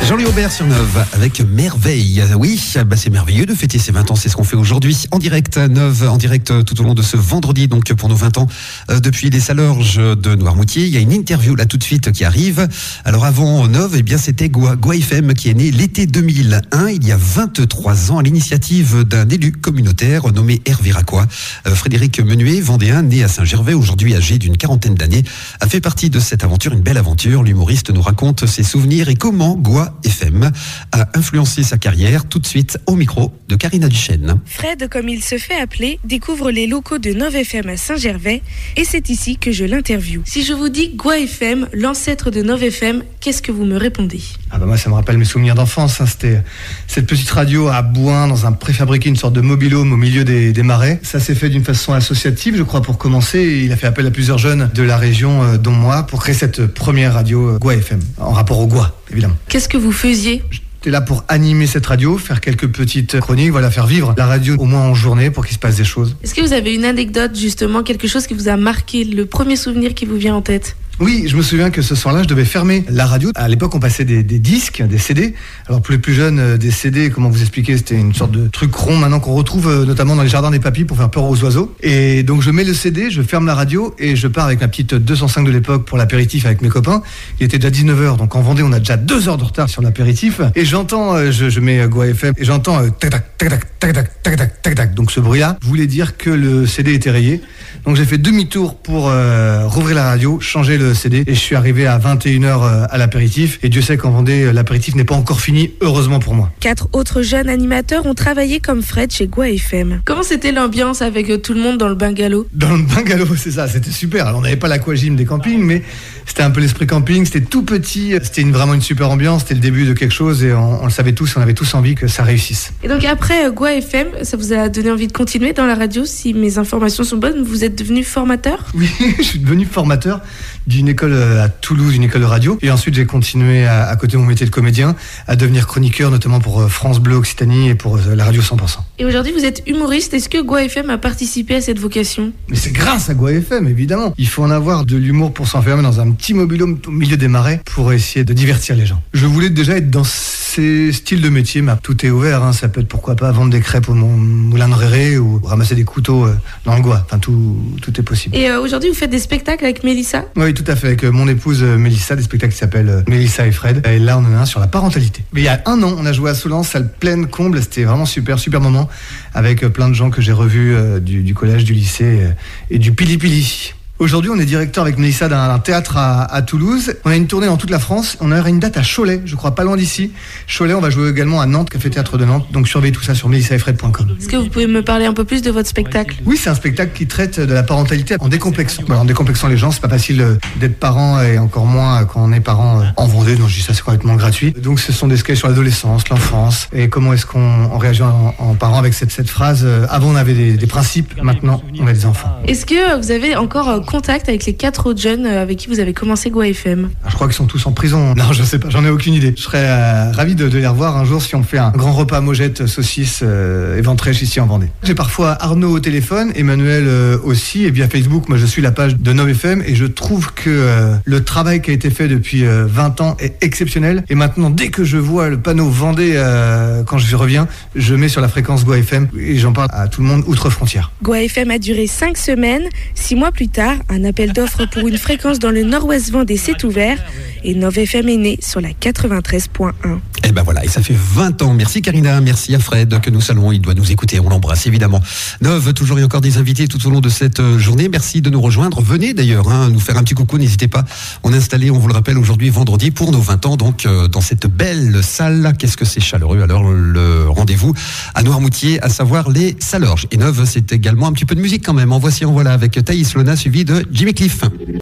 Jean-Louis Aubert sur Neuve avec Merveille. Oui, c'est merveilleux de fêter ses 20 ans, c'est ce qu'on fait aujourd'hui en direct à Neuve, en direct tout au long de ce vendredi, donc pour nos 20 ans depuis les Salorges de Noirmoutier. Il y a une interview là tout de suite qui arrive. Alors avant Neuve, c'était Gwa FM qui est né l'été 2001, il y a 23 ans, à l'initiative d'un élu communautaire nommé Hervé Racquois. Frédéric Menuet, vendéen, né à Saint-Gervais, aujourd'hui âgé d'une quarantaine d'années, a fait partie de cette aventure, une belle aventure. L'humoriste nous raconte ses souvenirs et comment Gwa FM a influencé sa carrière. Tout de suite au micro de Karina Duchesne. Fred, comme il se fait appeler, découvre les locaux de Neuve FM à Saint-Gervais et c'est ici que je l'interviewe. Si je vous dis Gwa FM, l'ancêtre de Neuve FM, qu'est-ce que vous me répondez ? Moi, ça me rappelle mes souvenirs d'enfance. C'était cette petite radio à Bouin, dans un préfabriqué, une sorte de mobil-home au milieu des marais. Ça s'est fait d'une façon associative, je crois, pour commencer. Il a fait appel à plusieurs jeunes de la région, dont moi, pour créer cette première radio Gwa FM, en rapport au Gwa, évidemment. Qu'est-ce que vous faisiez ? J'étais là pour animer cette radio, faire quelques petites chroniques, faire vivre la radio au moins en journée pour qu'il se passe des choses. Est-ce que vous avez une anecdote, justement, quelque chose qui vous a marqué, le premier souvenir qui vous vient en tête ? Oui, je me souviens que ce soir-là, je devais fermer la radio. À l'époque, on passait des disques, des CD. Alors pour les plus jeunes, des CD, comment vous expliquer, c'était une sorte de truc rond maintenant qu'on retrouve notamment dans les jardins des papis pour faire peur aux oiseaux. Et donc je mets le CD, je ferme la radio et je pars avec ma petite 205 de l'époque pour l'apéritif avec mes copains. Il était déjà 19h, donc en Vendée, on a déjà 2 heures de retard sur l'apéritif. Et j'entends, je mets Gwa FM et j'entends tac tac tac tac tac tac tac tac tac tac. Donc ce bruit-là voulait dire que le CD était rayé. Donc j'ai fait demi-tour pour rouvrir la radio, changer le CD et je suis arrivé à 21h à l'apéritif et Dieu sait qu'en Vendée l'apéritif n'est pas encore fini, heureusement pour moi. 4 autres jeunes animateurs ont travaillé comme Fred chez Gwa FM. Comment c'était l'ambiance avec tout le monde dans le bungalow ? Dans le bungalow, c'est ça, c'était super. Alors on n'avait pas l'aquagym des campings, mais c'était un peu l'esprit camping, c'était tout petit, c'était vraiment une super ambiance, c'était le début de quelque chose et on le savait tous, on avait tous envie que ça réussisse. Et donc après Gwa FM, ça vous a donné envie de continuer dans la radio? Si mes informations sont bonnes, vous êtes devenu formateur? Oui, je suis devenu formateur d'une école à Toulouse, une école de radio. Et ensuite, j'ai continué à côté de mon métier de comédien, à devenir chroniqueur, notamment pour France Bleu Occitanie et pour la radio 100%. Et aujourd'hui, vous êtes humoriste. Est-ce que Gwa FM a participé à cette vocation? Mais c'est grâce à Gwa FM, évidemment. Il faut en avoir de l'humour pour s'enfermer dans un petit mobil-home au milieu des marais pour essayer de divertir les gens. Je voulais déjà être dans ces styles de métier, mais tout est ouvert. Hein. Ça peut être, pourquoi pas, vendre des crêpes au moulin de Réré ou ramasser des couteaux dans le Gwa. Enfin, tout est possible. Et aujourd'hui, vous faites des spectacles avec Mélissa? Oui, tout à fait. Avec mon épouse Mélissa, des spectacles qui s'appellent Mélissa et Fred. Et là, on en a un sur la parentalité. Mais il y a 1 an, on a joué à Soulans, salle pleine, comble. C'était vraiment super moment avec plein de gens que j'ai revus du collège, du lycée et du Pili-Pili. Aujourd'hui, on est directeur avec Mélissa d'un théâtre à Toulouse. On a une tournée dans toute la France. On a une date à Cholet, je crois, pas loin d'ici. Cholet, on va jouer également à Nantes, Café Théâtre de Nantes. Donc surveillez tout ça sur melissaetfred.com. Est-ce que vous pouvez me parler un peu plus de votre spectacle? Oui, c'est un spectacle qui traite de la parentalité en décomplexant. En décomplexant les gens, c'est pas facile d'être parent et encore moins quand on est parent en Vendée. Donc je dis ça, c'est complètement gratuit. Donc ce sont des sketchs sur l'adolescence, l'enfance et comment est-ce qu'on réagit en parent avec cette phrase. Avant, on avait des principes. Maintenant, on a des enfants. Est-ce que vous avez encore contact avec les 4 autres jeunes avec qui vous avez commencé Gwa FM? Je crois qu'ils sont tous en prison. Non, je sais pas, j'en ai aucune idée. Je serais ravi de les revoir un jour si on fait un grand repas mojettes, saucisses et ventrèches ici en Vendée. J'ai parfois Arnaud au téléphone, Emmanuel aussi, et via Facebook, moi je suis la page de Neuve FM et je trouve que le travail qui a été fait depuis 20 ans est exceptionnel. Et maintenant, dès que je vois le panneau Vendée, quand je reviens, je mets sur la fréquence Gwa FM et j'en parle à tout le monde outre-frontière. Gwa FM a duré 5 semaines. 6 mois plus tard, un appel d'offres pour une fréquence dans le nord-ouest Vendée s'est ouvert et Neuve FM est né sur la 93.1. Et ben voilà, et ça fait 20 ans. Merci Karina, merci à Fred que nous saluons, il doit nous écouter, on l'embrasse évidemment. Neuve, toujours et encore des invités tout au long de cette journée. Merci de nous rejoindre. Venez d'ailleurs nous faire un petit coucou, n'hésitez pas. On est installé, on vous le rappelle, aujourd'hui vendredi pour nos 20 ans, donc dans cette belle salle. Qu'est-ce que c'est chaleureux. Alors le rendez-vous à Noirmoutier, à savoir les Salorges. Et Neuve, c'est également un petit peu de musique quand même. En voici, en voilà, avec Thaïs Lona suivi de Jimmy Cliff.